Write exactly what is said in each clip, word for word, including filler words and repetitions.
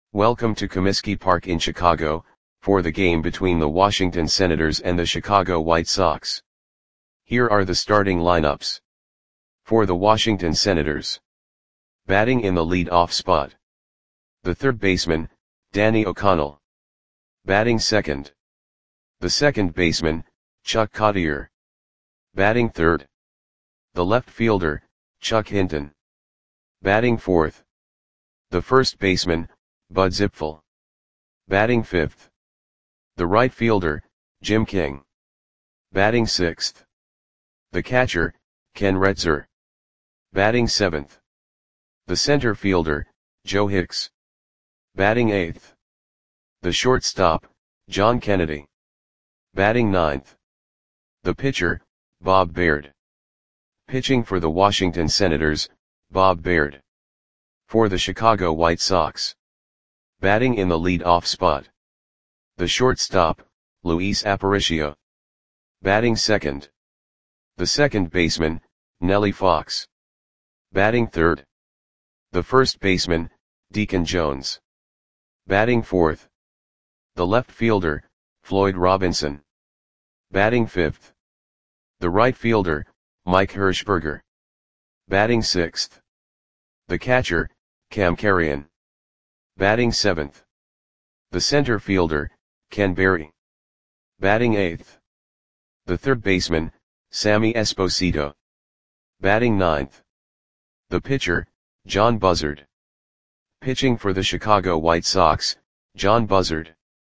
Welcome to Comiskey Park in Chicago, for the game between the Washington Senators and the Chicago White Sox. Here are the starting lineups. For the Washington Senators. Batting in the lead-off spot. The third baseman, Danny O'Connell. Batting second. The second baseman, Chuck Cottier. Batting third. The left fielder, Chuck Hinton. Batting fourth. The first baseman, Bud Zipfel. Batting fifth. The right fielder, Jim King. Batting sixth. The catcher, Ken Retzer. Batting seventh. The center fielder, Joe Hicks. Batting eighth. The shortstop, John Kennedy. Batting ninth. The pitcher, Bob Baird. Pitching for the Washington Senators, Bob Baird. For the Chicago White Sox. Batting in the lead-off spot. The shortstop, Luis Aparicio. Batting second. The second baseman, Nellie Fox. Batting third. The first baseman, Deacon Jones. Batting fourth. The left fielder, Floyd Robinson. Batting fifth. The right fielder, Mike Hirschberger. Batting sixth. The catcher, Cam Carrion. Batting seventh. The center fielder, Ken Berry. Batting eighth. The third baseman, Sammy Esposito. Batting ninth. The pitcher, John Buzzard. Pitching for the Chicago White Sox, John Buzzard.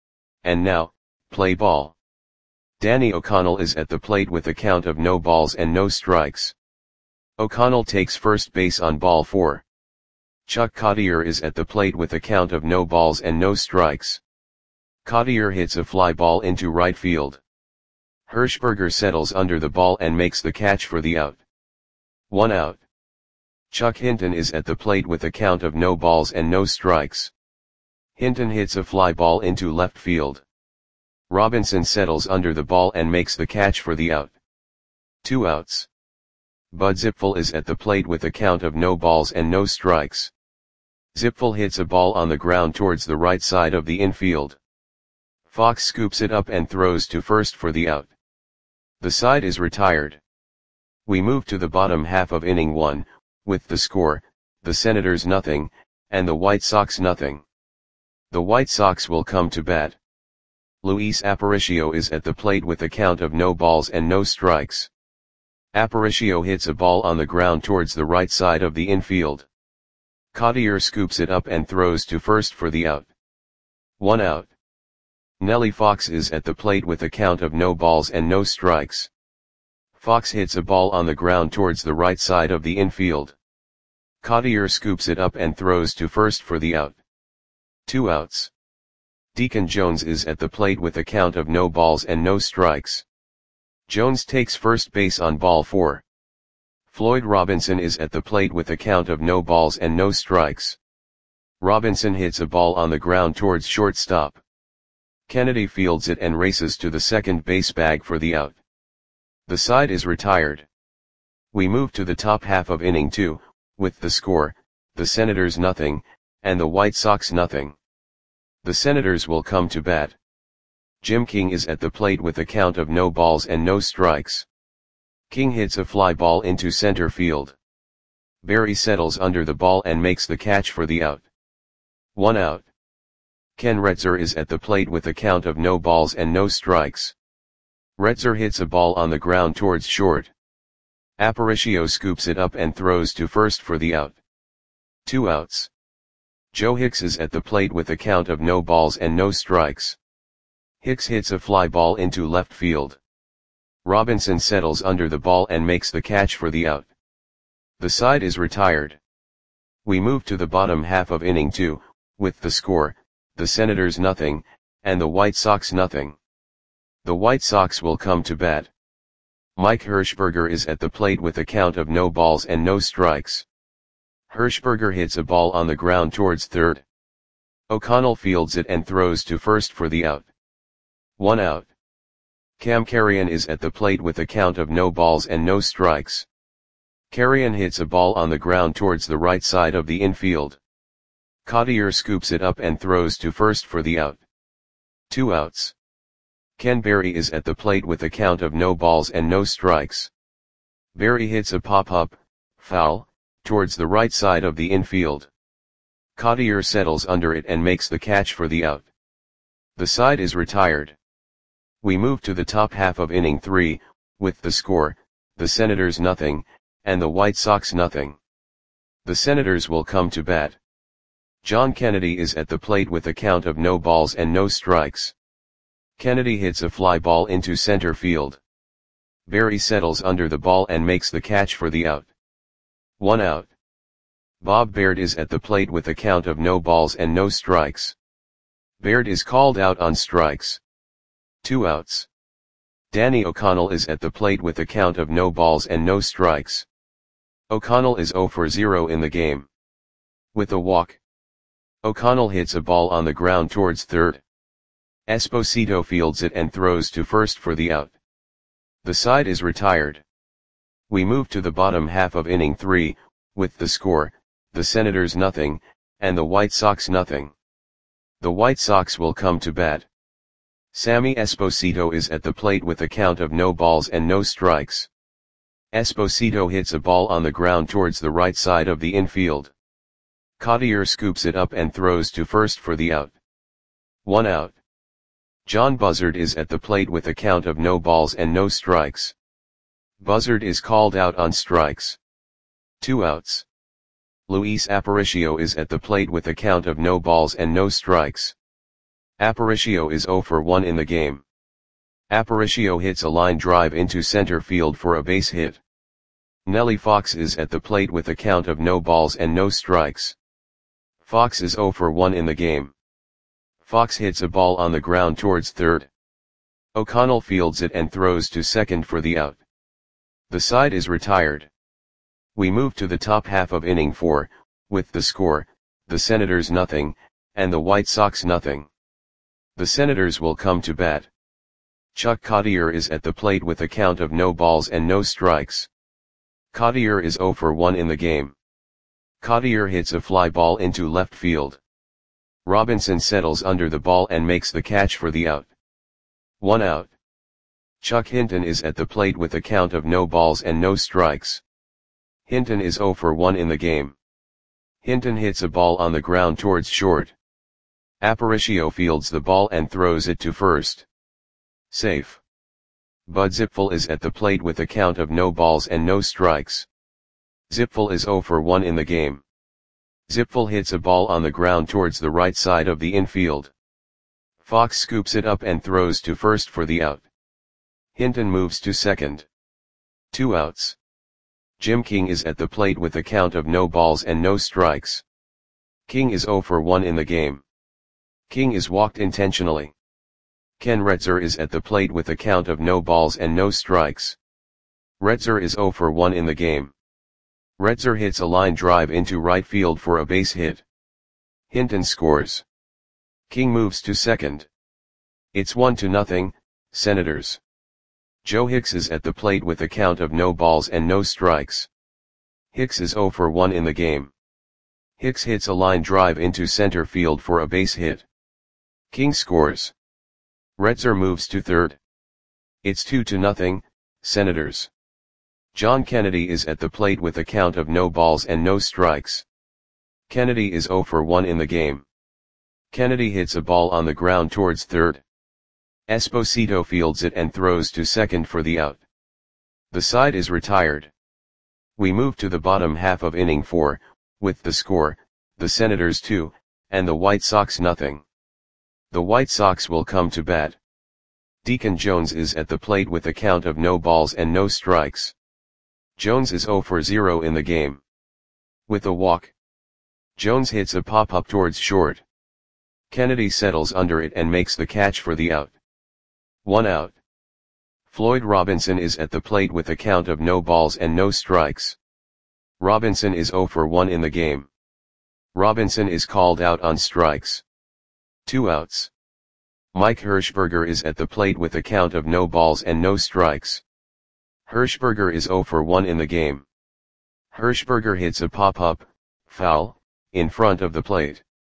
And now, play ball. Danny O'Connell is at the plate with a count of no balls and no strikes. O'Connell takes first base on ball four. Chuck Cottier is at the plate with a count of no balls and no strikes. Cottier hits a fly ball into right field. Hirschberger settles under the ball and makes the catch for the out. One out. Chuck Hinton is at the plate with a count of no balls and no strikes. Hinton hits a fly ball into left field. Robinson settles under the ball and makes the catch for the out. Two outs. Bud Zipfel is at the plate with a count of no balls and no strikes. Zipfel hits a ball on the ground towards the right side of the infield. Fox scoops it up and throws to first for the out. The side is retired. We move to the bottom half of inning one, with the score, the Senators nothing, and the White Sox nothing. The White Sox will come to bat. Luis Aparicio is at the plate with a count of no balls and no strikes. Aparicio hits a ball on the ground towards the right side of the infield. Cottier scoops it up and throws to first for the out. One out. Nellie Fox is at the plate with a count of no balls and no strikes. Fox hits a ball on the ground towards the right side of the infield. Cottier scoops it up and throws to first for the out. Two outs. Deacon Jones is at the plate with a count of no balls and no strikes. Jones takes first base on ball four. Floyd Robinson is at the plate with a count of no balls and no strikes. Robinson hits a ball on the ground towards shortstop. Kennedy fields it and races to the second base bag for the out. The side is retired. We move to the top half of inning two, with the score, the Senators nothing, and the White Sox nothing. The Senators will come to bat. Jim King is at the plate with a count of no balls and no strikes. King hits a fly ball into center field. Berry settles under the ball and makes the catch for the out. One out. Ken Retzer is at the plate with a count of no balls and no strikes. Retzer hits a ball on the ground towards short. Aparicio scoops it up and throws to first for the out. Two outs. Joe Hicks is at the plate with a count of no balls and no strikes. Hicks hits a fly ball into left field. Robinson settles under the ball and makes the catch for the out. The side is retired. We move to the bottom half of inning two, with the score, the Senators nothing, and the White Sox nothing. The White Sox will come to bat. Mike Hirschberger is at the plate with a count of no balls and no strikes. Hirschberger hits a ball on the ground towards third. O'Connell fields it and throws to first for the out. One out. Cam Carrion is at the plate with a count of no balls and no strikes. Carrion hits a ball on the ground towards the right side of the infield. Cottier scoops it up and throws to first for the out. Two outs. Ken Berry is at the plate with a count of no balls and no strikes. Berry hits a pop-up, foul, towards the right side of the infield. Cottier settles under it and makes the catch for the out. The side is retired. We move to the top half of inning three, with the score, the Senators nothing, and the White Sox nothing. The Senators will come to bat. John Kennedy is at the plate with a count of no balls and no strikes. Kennedy hits a fly ball into center field. Berry settles under the ball and makes the catch for the out. One out. Bob Baird is at the plate with a count of no balls and no strikes. Baird is called out on strikes. Two outs. Danny O'Connell is at the plate with a count of no balls and no strikes. O'Connell is zero for zero in the game. With a walk, O'Connell hits a ball on the ground towards third. Esposito fields it and throws to first for the out. The side is retired. We move to the bottom half of inning three, with the score, the Senators nothing, and the White Sox nothing. The White Sox will come to bat. Sammy Esposito is at the plate with a count of no balls and no strikes. Esposito hits a ball on the ground towards the right side of the infield. Cottier scoops it up and throws to first for the out. One out. John Buzzard is at the plate with a count of no balls and no strikes. Buzzard is called out on strikes. Two outs. Luis Aparicio is at the plate with a count of no balls and no strikes. Aparicio is zero for one in the game. Aparicio hits a line drive into center field for a base hit. Nellie Fox is at the plate with a count of no balls and no strikes. Fox is zero for one in the game. Fox hits a ball on the ground towards third. O'Connell fields it and throws to second for the out. The side is retired. We move to the top half of inning four, with the score, the Senators nothing, and the White Sox nothing. The Senators will come to bat. Chuck Cottier is at the plate with a count of no balls and no strikes. Cottier is zero for one in the game. Cottier hits a fly ball into left field. Robinson settles under the ball and makes the catch for the out. One out. Chuck Hinton is at the plate with a count of no balls and no strikes. Hinton is zero for one in the game. Hinton hits a ball on the ground towards short. Aparicio fields the ball and throws it to first. Safe. Bud Zipfel is at the plate with a count of no balls and no strikes. Zipfel is zero for one in the game. Zipfel hits a ball on the ground towards the right side of the infield. Fox scoops it up and throws to first for the out. Hinton moves to second. Two outs. Jim King is at the plate with a count of no balls and no strikes. King is zero for one in the game. King is walked intentionally. Ken Retzer is at the plate with a count of no balls and no strikes. Retzer is zero for one in the game. Retzer hits a line drive into right field for a base hit. Hinton scores. King moves to second. It's one to nothing, Senators. Joe Hicks is at the plate with a count of no balls and no strikes. Hicks is zero for one in the game. Hicks hits a line drive into center field for a base hit. King scores. Retzer moves to third. It's two to nothing, Senators. John Kennedy is at the plate with a count of no balls and no strikes. Kennedy is zero for one in the game. Kennedy hits a ball on the ground towards third. Esposito fields it and throws to second for the out. The side is retired. We move to the bottom half of inning four, with the score, the Senators two, and the White Sox nothing. The White Sox will come to bat. Deacon Jones is at the plate with a count of no balls and no strikes. Jones is zero for zero in the game. With a walk, Jones hits a pop-up towards short. Kennedy settles under it and makes the catch for the out. One out. Floyd Robinson is at the plate with a count of no balls and no strikes. Robinson is zero for one in the game. Robinson is called out on strikes. Two outs. Mike Hirschberger is at the plate with a count of no balls and no strikes. Hirschberger is zero for one in the game. Hirschberger hits a pop-up, foul, in front of the plate.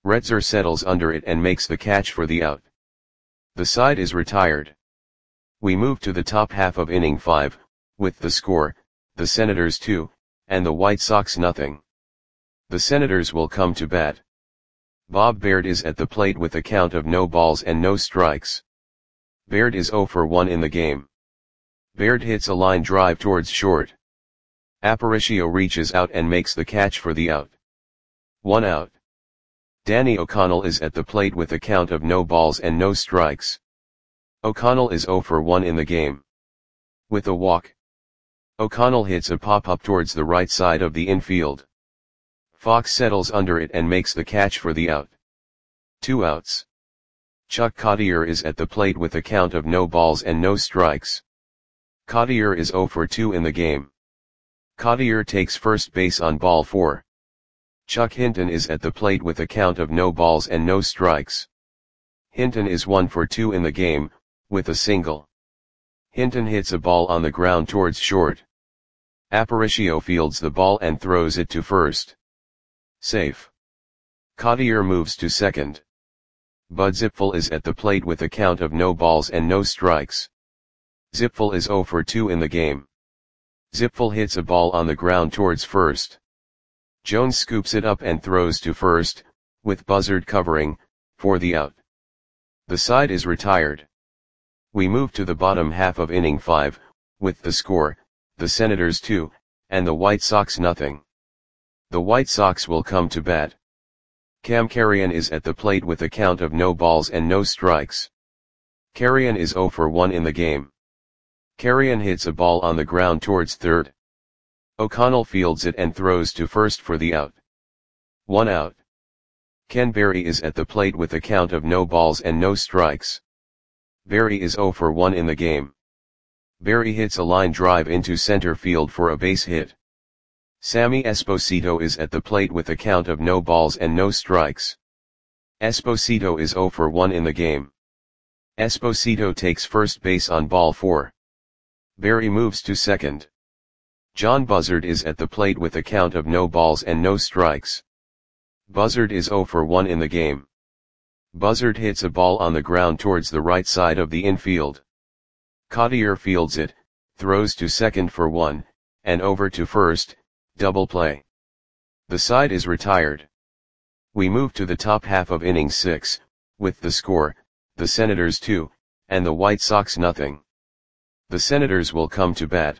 Retzer settles under it and makes the catch for the out. The side is retired. We move to the top half of inning five, with the score, the Senators two, and the White Sox nothing. The Senators will come to bat. Bob Baird is at the plate with a count of no balls and no strikes. Baird is oh for one in the game. Baird hits a line drive towards short. Aparicio reaches out and makes the catch for the out. One out. Danny O'Connell is at the plate with a count of no balls and no strikes. O'Connell is oh for one in the game. With a walk. O'Connell hits a pop-up towards the right side of the infield. Fox settles under it and makes the catch for the out. Two outs. Chuck Cottier is at the plate with a count of no balls and no strikes. Cottier is oh for two in the game. Cottier takes first base on ball four. Chuck Hinton is at the plate with a count of no balls and no strikes. Hinton is one for two in the game, with a single. Hinton hits a ball on the ground towards short. Aparicio fields the ball and throws it to first. Safe. Cottier moves to second. Bud Zipfel is at the plate with a count of no balls and no strikes. Zipfel is oh for two in the game. Zipfel hits a ball on the ground towards first. Jones scoops it up and throws to first, with Buzzard covering, for the out. The side is retired. We move to the bottom half of inning five, with the score, the Senators two, and the White Sox nothing. The White Sox will come to bat. Cam Carrion is at the plate with a count of no balls and no strikes. Carrion is oh for one in the game. Carrion hits a ball on the ground towards third. O'Connell fields it and throws to first for the out. One out. Ken Berry is at the plate with a count of no balls and no strikes. Berry is oh for one in the game. Berry hits a line drive into center field for a base hit. Sammy Esposito is at the plate with a count of no balls and no strikes. Esposito is oh for one in the game. Esposito takes first base on ball four. Berry moves to second. John Buzzard is at the plate with a count of no balls and no strikes. Buzzard is oh for one in the game. Buzzard hits a ball on the ground towards the right side of the infield. Cottier fields it, throws to second for one, and over to first, double play. The side is retired. We move to the top half of inning six, with the score, the Senators two, and the White Sox nothing. The Senators will come to bat.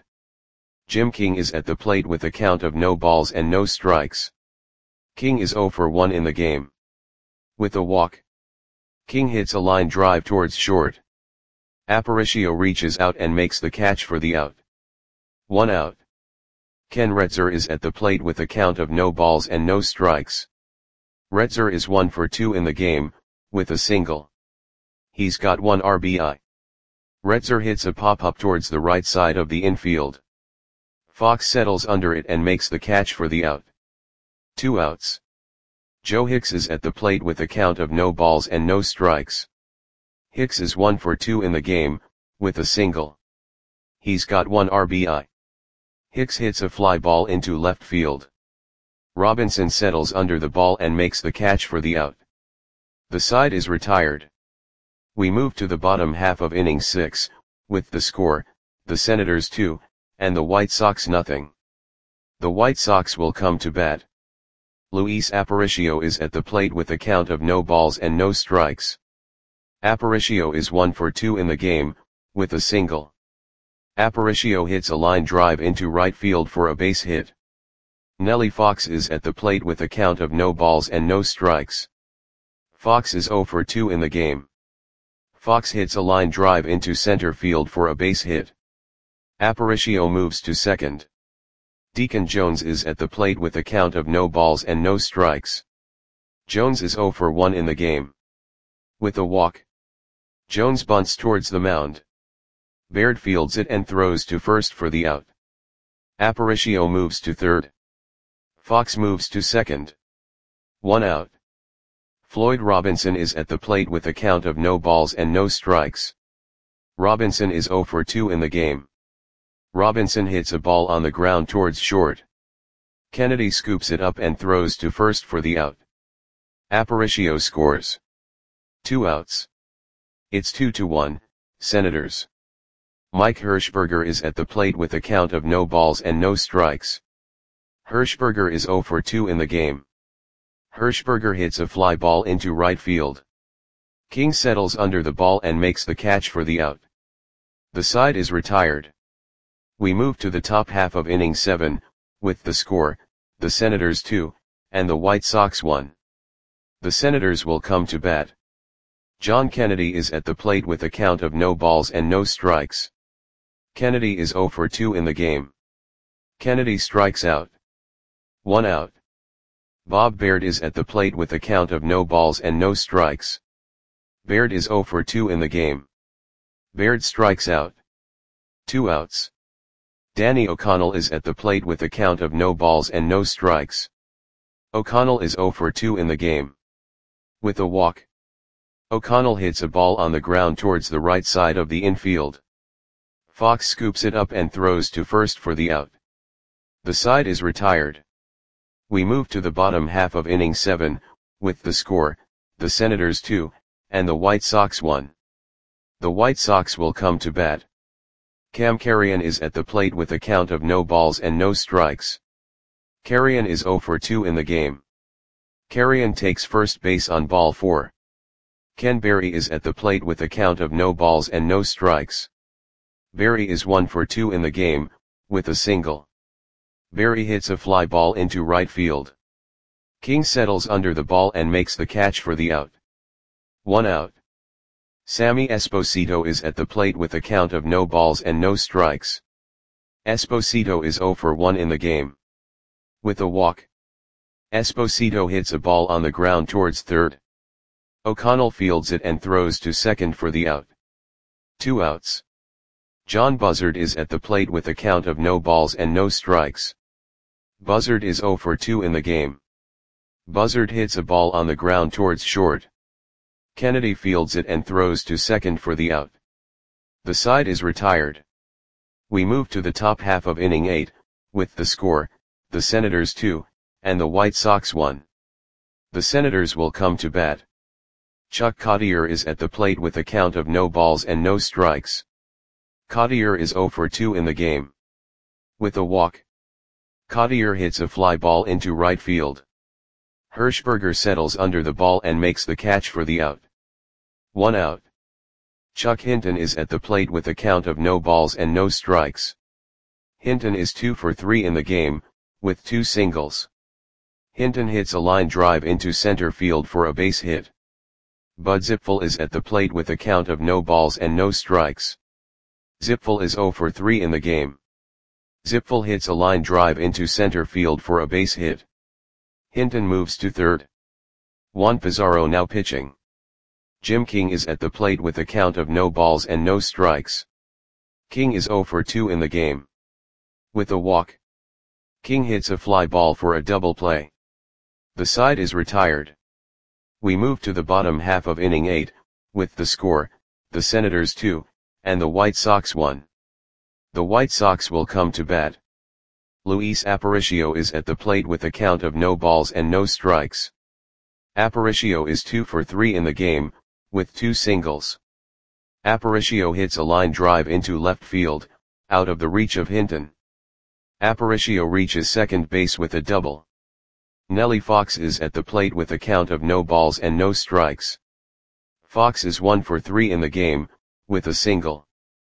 Jim King is at the plate with a count of no balls and no strikes. King is oh for one in the game. With a walk. King hits a line drive towards short. Aparicio reaches out and makes the catch for the out. One out. Ken Retzer is at the plate with a count of no balls and no strikes. Retzer is one for two in the game, with a single. He's got one R B I. Retzer hits a pop-up towards the right side of the infield. Fox settles under it and makes the catch for the out. Two outs. Joe Hicks is at the plate with a count of no balls and no strikes. Hicks is one for two in the game, with a single. He's got one R B I. Hicks hits a fly ball into left field. Robinson settles under the ball and makes the catch for the out. The side is retired. We move to the bottom half of inning six, with the score, the Senators two, and the White Sox nothing. The White Sox will come to bat. Luis Aparicio is at the plate with a count of no balls and no strikes. Aparicio is one for two in the game, with a single. Aparicio hits a line drive into right field for a base hit. Nellie Fox is at the plate with a count of no balls and no strikes. Fox is oh for two in the game. Fox hits a line drive into center field for a base hit. Aparicio moves to second. Deacon Jones is at the plate with a count of no balls and no strikes. Jones is oh for one in the game. With a walk. Jones bunts towards the mound. Baird fields it and throws to first for the out. Aparicio moves to third. Fox moves to second. One out. Floyd Robinson is at the plate with a count of no balls and no strikes. Robinson is oh for two in the game. Robinson hits a ball on the ground towards short. Kennedy scoops it up and throws to first for the out. Aparicio scores. Two outs. It's two to one, Senators. Mike Hirschberger is at the plate with a count of no balls and no strikes. Hirschberger is oh for two in the game. Hirschberger hits a fly ball into right field. King settles under the ball and makes the catch for the out. The side is retired. We move to the top half of inning seven, with the score, the Senators two, and the White Sox one. The Senators will come to bat. John Kennedy is at the plate with a count of no balls and no strikes. Kennedy is oh for two in the game. Kennedy strikes out. One out. Bob Baird is at the plate with a count of no balls and no strikes. Baird is oh for two in the game. Baird strikes out. Two outs. Danny O'Connell is at the plate with a count of no balls and no strikes. O'Connell is oh for two in the game. With a walk. O'Connell hits a ball on the ground towards the right side of the infield. Fox scoops it up and throws to first for the out. The side is retired. We move to the bottom half of inning seven, with the score, the Senators two, and the White Sox one. The White Sox will come to bat. Cam Carrion is at the plate with a count of no balls and no strikes. Carrion is oh for two in the game. Carrion takes first base on ball four. Ken Berry is at the plate with a count of no balls and no strikes. Berry is one for two in the game, with a single. Berry hits a fly ball into right field. King settles under the ball and makes the catch for the out. One out. Sammy Esposito is at the plate with a count of no balls and no strikes. Esposito is oh for one in the game. With a walk. Esposito hits a ball on the ground towards third. O'Connell fields it and throws to second for the out. Two outs. John Buzzard is at the plate with a count of no balls and no strikes. Buzzard is oh for two in the game. Buzzard hits a ball on the ground towards short. Kennedy fields it and throws to second for the out. The side is retired. We move to the top half of inning eight, with the score, the Senators two, and the White Sox one. The Senators will come to bat. Chuck Cottier is at the plate with a count of no balls and no strikes. Cottier is oh for two in the game. With a walk. Cottier hits a fly ball into right field. Hirschberger settles under the ball and makes the catch for the out. One out. Chuck Hinton is at the plate with a count of no balls and no strikes. Hinton is two for three in the game, with two singles. Hinton hits a line drive into center field for a base hit. Bud Zipfel is at the plate with a count of no balls and no strikes. Zipfel is oh for three in the game. Zipfel hits a line drive into center field for a base hit. Hinton moves to third. Juan Pizarro now pitching. Jim King is at the plate with a count of no balls and no strikes. King is oh for two in the game. With a walk. King hits a fly ball for a double play. The side is retired. We move to the bottom half of inning eight, with the score, the Senators two, and the White Sox one. The White Sox will come to bat. Luis Aparicio is at the plate with a count of no balls and no strikes. Aparicio is two for three in the game, with two singles. Aparicio hits a line drive into left field, out of the reach of Hinton. Aparicio reaches second base with a double. Nellie Fox is at the plate with a count of no balls and no strikes. Fox is one for three in the game, with a single.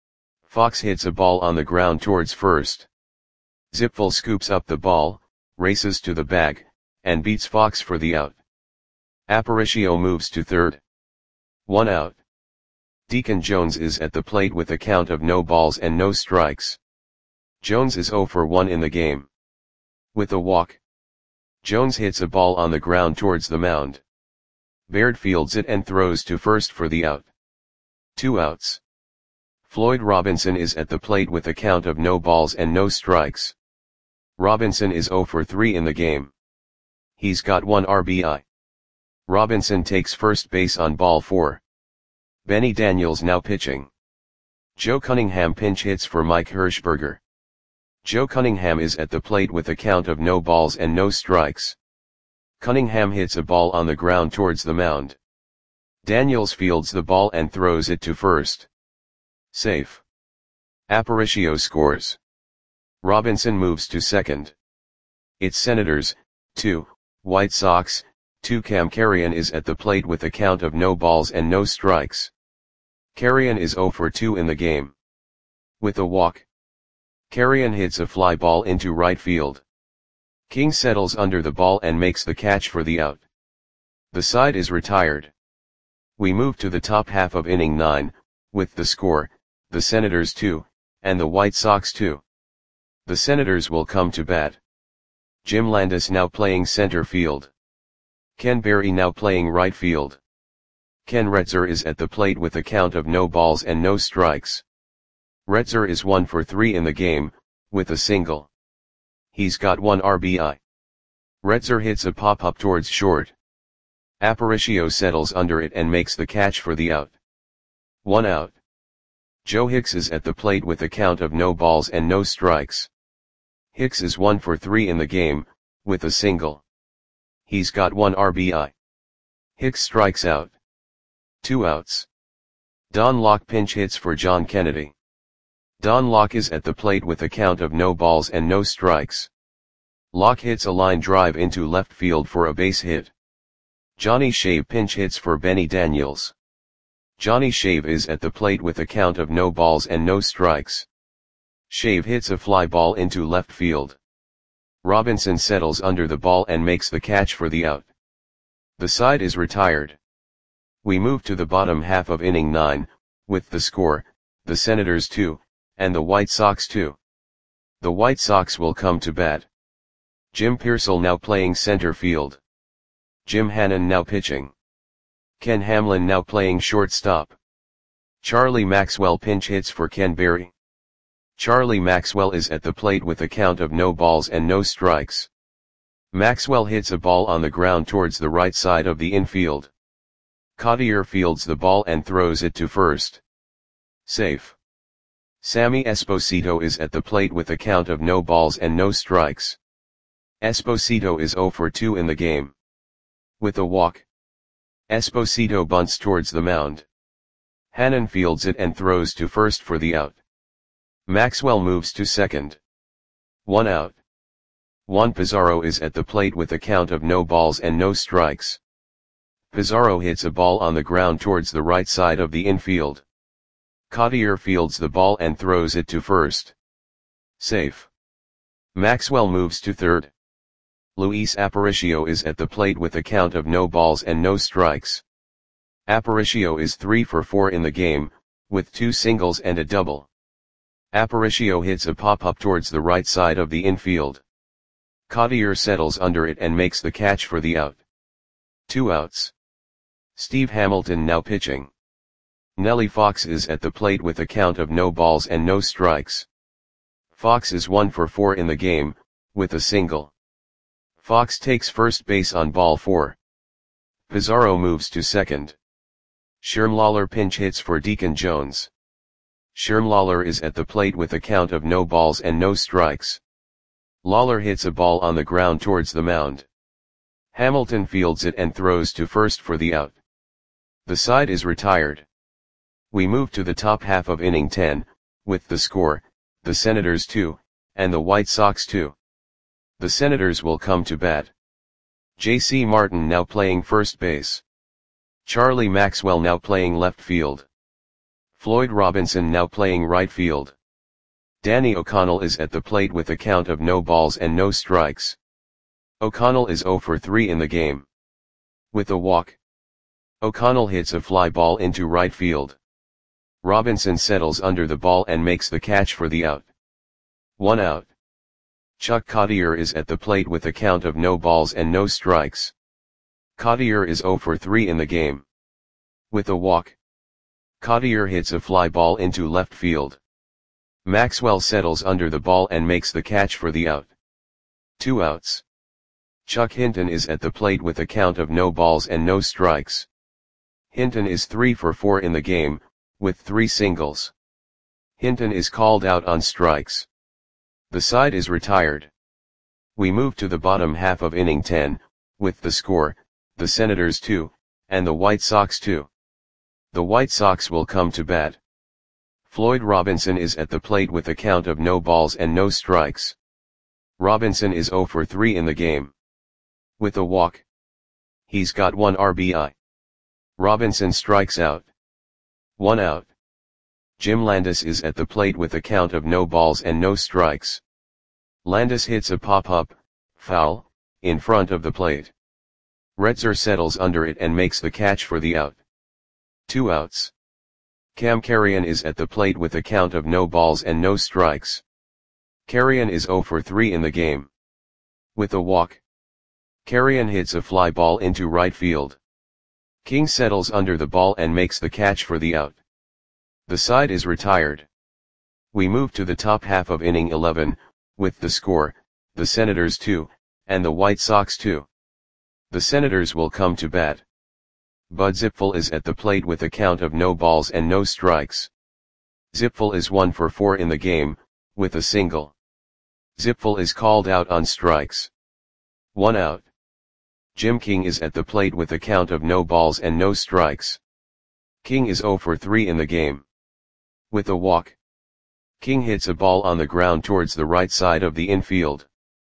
Fox hits a ball on the ground towards first. Zipfel scoops up the ball, races to the bag, and beats Fox for the out. Aparicio moves to third. One out. Deacon Jones is at the plate with a count of no balls and no strikes. Jones is oh for one in the game. With a walk. Jones hits a ball on the ground towards the mound. Baird fields it and throws to first for the out. Two outs. Floyd Robinson is at the plate with a count of no balls and no strikes. Robinson is oh for three in the game. He's got one R B I. Robinson takes first base on ball four. Benny Daniels now pitching. Joe Cunningham pinch hits for Mike Hirschberger. Joe Cunningham is at the plate with a count of no balls and no strikes. Cunningham hits a ball on the ground towards the mound. Daniels fields the ball and throws it to first. Safe. Aparicio scores. Robinson moves to second. It's Senators, two, White Sox, two. Cam Carrion is at the plate with a count of no balls and no strikes. Carrion is oh for two in the game. With a walk. Carrion hits a fly ball into right field. King settles under the ball and makes the catch for the out. The side is retired. We move to the top half of inning nine, with the score, the Senators two, and the White Sox two. The Senators will come to bat. Jim Landis now playing center field. Ken Berry now playing right field. Ken Retzer is at the plate with a count of no balls and no strikes. Retzer is one for three in the game, with a single. He's got one R B I. Retzer hits a pop-up towards short. Aparicio settles under it and makes the catch for the out. One out. Joe Hicks is at the plate with a count of no balls and no strikes. Hicks is one for three in the game, with a single. He's got one R B I. Hicks strikes out. Two outs. Don Locke pinch hits for John Kennedy. Don Locke is at the plate with a count of no balls and no strikes. Locke hits a line drive into left field for a base hit. Johnny Shave pinch hits for Benny Daniels. Johnny Shave is at the plate with a count of no balls and no strikes. Shave hits a fly ball into left field. Robinson settles under the ball and makes the catch for the out. The side is retired. We move to the bottom half of inning nine, with the score, the Senators two, and the White Sox two. The White Sox will come to bat. Jim Pearsall now playing center field. Jim Hannon now pitching. Ken Hamlin now playing shortstop. Charlie Maxwell pinch hits for Ken Berry. Charlie Maxwell is at the plate with a count of no balls and no strikes. Maxwell hits a ball on the ground towards the right side of the infield. Cottier fields the ball and throws it to first. Safe. Sammy Esposito is at the plate with a count of no balls and no strikes. Esposito is oh for two in the game. With a walk. Esposito bunts towards the mound. Hannon fields it and throws to first for the out. Maxwell moves to second. One out. Juan Pizarro is at the plate with a count of no balls and no strikes. Pizarro hits a ball on the ground towards the right side of the infield. Cottier fields the ball and throws it to first. Safe. Maxwell moves to third. Luis Aparicio is at the plate with a count of no balls and no strikes. Aparicio is three for four in the game, with two singles and a double. Aparicio hits a pop-up towards the right side of the infield. Cottier settles under it and makes the catch for the out. Two outs. Steve Hamilton now pitching. Nellie Fox is at the plate with a count of no balls and no strikes. Fox is one for four in the game, with a single. Fox takes first base on ball four. Pizarro moves to second. Shermlawler pinch hits for Deacon Jones. Shermlawler is at the plate with a count of no balls and no strikes. Lawler hits a ball on the ground towards the mound. Hamilton fields it and throws to first for the out. The side is retired. We move to the top half of inning ten, with the score, the Senators two, and the White Sox two. The Senators will come to bat. J C Martin now playing first base. Charlie Maxwell now playing left field. Floyd Robinson now playing right field. Danny O'Connell is at the plate with a count of no balls and no strikes. O'Connell is oh for three in the game. With a walk. O'Connell hits a fly ball into right field. Robinson settles under the ball and makes the catch for the out. One out. Chuck Cottier is at the plate with a count of no balls and no strikes. Cottier is oh for three in the game. With a walk. Cottier hits a fly ball into left field. Maxwell settles under the ball and makes the catch for the out. Two outs. Chuck Hinton is at the plate with a count of no balls and no strikes. Hinton is three for four in the game, with three singles. Hinton is called out on strikes. The side is retired. We move to the bottom half of inning ten, with the score, the Senators two, and the White Sox two. The White Sox will come to bat. Floyd Robinson is at the plate with a count of no balls and no strikes. Robinson is oh for three in the game. With a walk. He's got one R B I. Robinson strikes out. One out. Jim Landis is at the plate with a count of no balls and no strikes. Landis hits a pop-up, foul, in front of the plate. Retzer settles under it and makes the catch for the out. Two outs. Cam Carrion is at the plate with a count of no balls and no strikes. Carrion is oh for three in the game. With a walk. Carrion hits a fly ball into right field. King settles under the ball and makes the catch for the out. The side is retired. We move to the top half of inning eleven, with the score, the Senators two, and the White Sox two. The Senators will come to bat. Bud Zipfel is at the plate with a count of no balls and no strikes. Zipfel is one for four in the game, with a single. Zipfel is called out on strikes. One out. Jim King is at the plate with a count of no balls and no strikes. King is oh for three in the game. With a walk. King hits a ball on the ground towards the right side of the infield.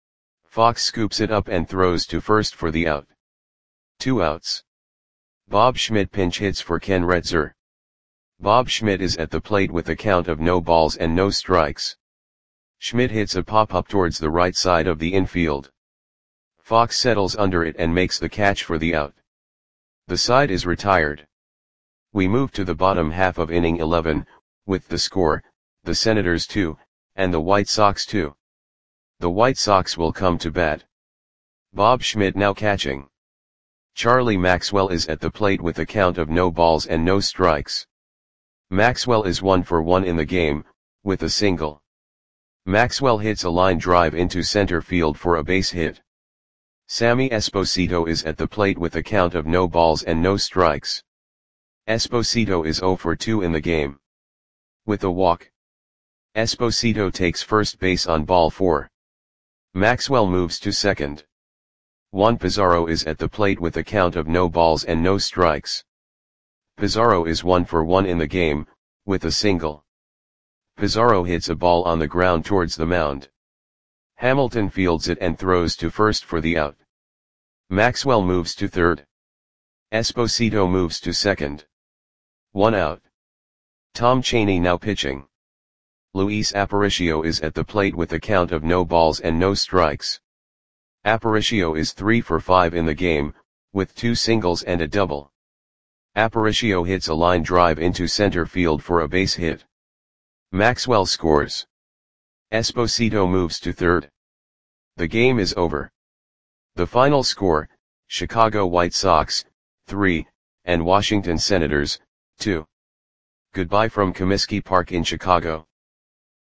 Fox scoops it up and throws to first for the out. Two outs. Bob Schmidt pinch hits for Ken Retzer. Bob Schmidt is at the plate with a count of no balls and no strikes. Schmidt hits a pop-up towards the right side of the infield. Fox settles under it and makes the catch for the out. The side is retired. We move to the bottom half of inning eleven, with the score, the Senators two, and the White Sox two. The White Sox will come to bat. Bob Schmidt now catching. Charlie Maxwell is at the plate with a count of no balls and no strikes. Maxwell is one for one in the game, with a single. Maxwell hits a line drive into center field for a base hit. Sammy Esposito is at the plate with a count of no balls and no strikes. Esposito is oh for two in the game. With a walk. Esposito takes first base on ball four. Maxwell moves to second. Juan Pizarro is at the plate with a count of no balls and no strikes. Pizarro is one for one in the game, with a single. Pizarro hits a ball on the ground towards the mound. Hamilton fields it and throws to first for the out. Maxwell moves to third. Esposito moves to second. One out. Tom Chaney now pitching. Luis Aparicio is at the plate with a count of no balls and no strikes. Aparicio is three for five in the game, with two singles and a double. Aparicio hits a line drive into center field for a base hit. Maxwell scores. Esposito moves to third. The game is over. The final score, Chicago White Sox, three, and Washington Senators, two. Goodbye from Comiskey Park in Chicago.